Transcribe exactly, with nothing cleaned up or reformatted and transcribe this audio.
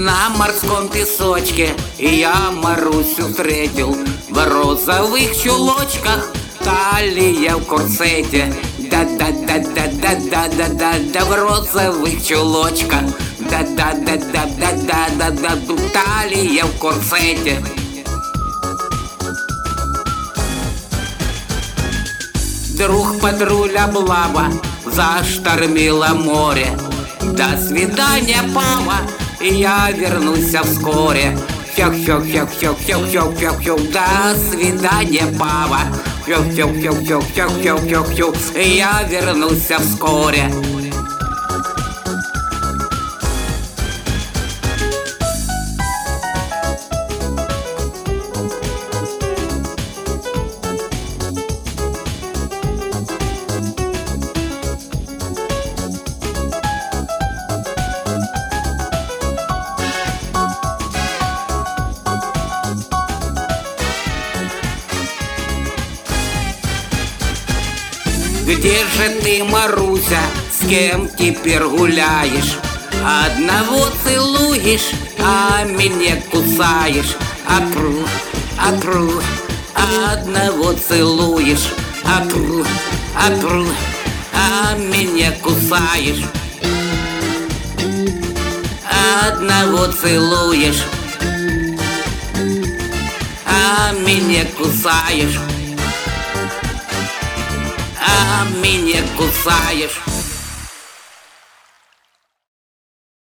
На морском песочке я Марусю встретил, в розовых чулочках, талия в корсете. Да-да-да-да-да-да-да-да, в розовых чулочках, да-да-да-да-да-да-да-да, талия в корсете. Друг патруля облава, заштормило море. До свидания, папа, я вернусь вскоре. Хёк-хёк-хёк-хёк-хёк-хёк-хёк-хёк. До свидания, папа. Хёк-хёк-хёк-хёк-хёк-хёк-хёк. Я вернусь вскоре. Где же ты, Маруся, с кем теперь гуляешь? Одного целуешь, а меня кусаешь. Апру, апру, одного целуешь. Апру, апру, а меня кусаешь. Одного целуешь, а меня кусаешь. А меня кусаешь.